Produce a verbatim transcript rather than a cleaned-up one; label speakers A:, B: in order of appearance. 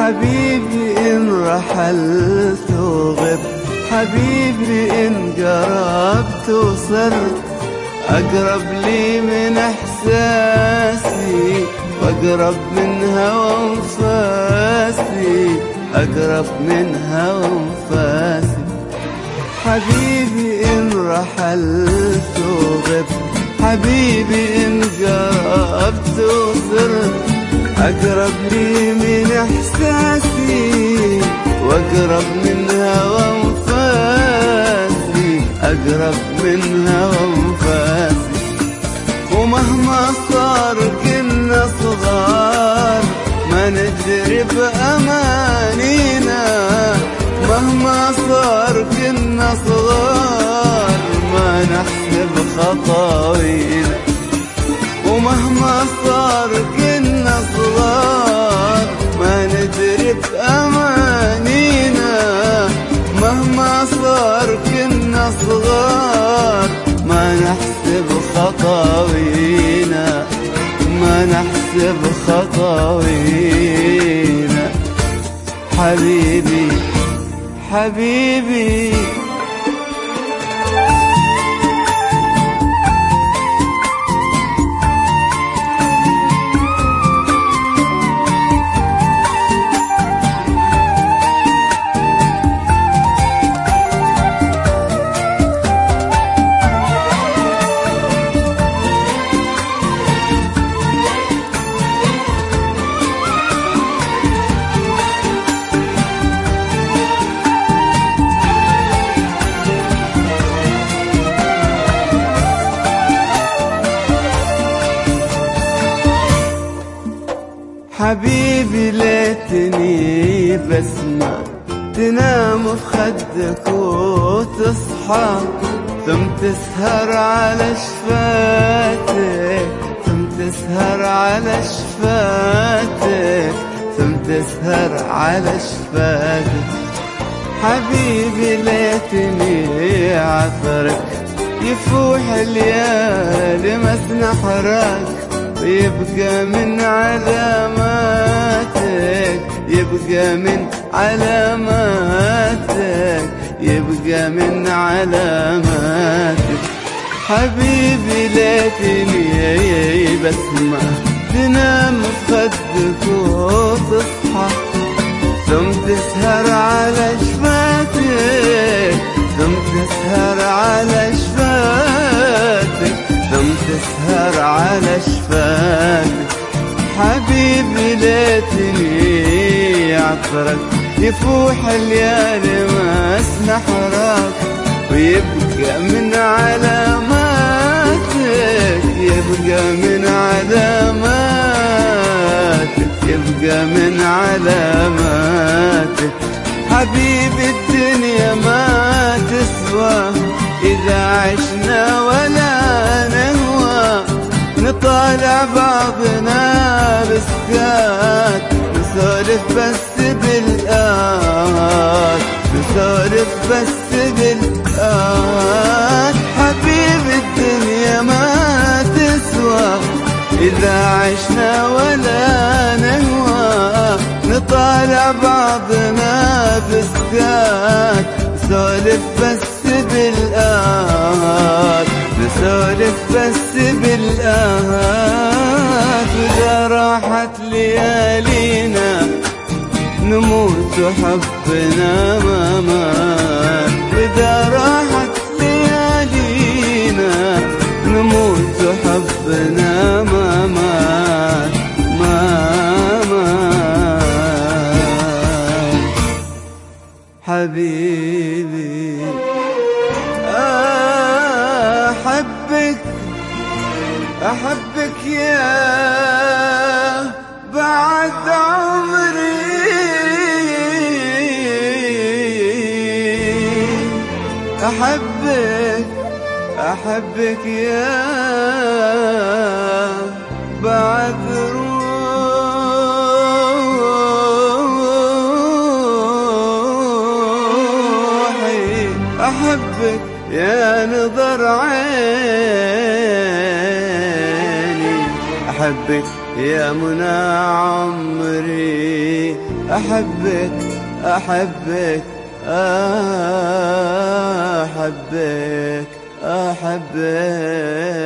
A: حبيبي إن رحلت وغبت، حبيبي إن قربت وصرت، أقرب لي من إحساسي وأقرب من هوى أنفاسي، أقرب من هوى أنفاسي. حبيبي إن رحلت وغبت، حبيبي إن قربت وصرت، أقرب لي من إحساسي وأقرب من هوى أنفاسي، أقرب من هوى أنفاسي. ومهما صار كنا صغار ما ندري بأمانينا، مهما صار كنا صغار ما نحسب خطاوينا، ومهما صار كنا صغار ما ندري بأمانينا، مهما صار كنا صغار ما نحسب خطاوينا، ما نحسب خطاوينا. حبيبي حبيبي حبيبي ليتني بسمع تنام بخدك وتصحى، ثم تسهر على شفاتك، ثم تسهر على شفاتك، ثم تسهر على شفاتك. حبيبي ليتني عطرك يفوح الليالي مسنا حراك، ويبقى من علاماتك، يبقى من علاماتك، يبقى من علاماتك. حبيبي ليتني بسمع تنام بخدك وتصحى، ثم تسهر على شفاتك، ثم تسهر على شفاتك، ثم تسهر على شفاتك. حبيبي ليتني عطرك يفوح الليالي مسنا حراك، ويبقى من علاماتك، يبقى من علاماتك، يبقى من علاماتك. حبيبي الدنيا ما تسوى إذا عشنا ولا نهوى، نطالع بعضنا بسكات، نسولف بس بالآت، نسولف بس بالآت. حبيبي الدنيا ما تسوى إذا عشنا ولا نهوى، نطالع بعضنا بسكات، نسولف بس بالآت، نسولف بس بالآهات. وإذا راحت ليالينا نموت وحبنا ما مات، وإذا راحت ليالينا نموت وحبنا ما مات، ما مات. حبيبي أحبك أحبك يا بعد عمري، أحبك أحبك يا بعد روحي، أحبك يا نظر عيني، أحبك يا منى عمري، أحبك أحبك أحبك أحبك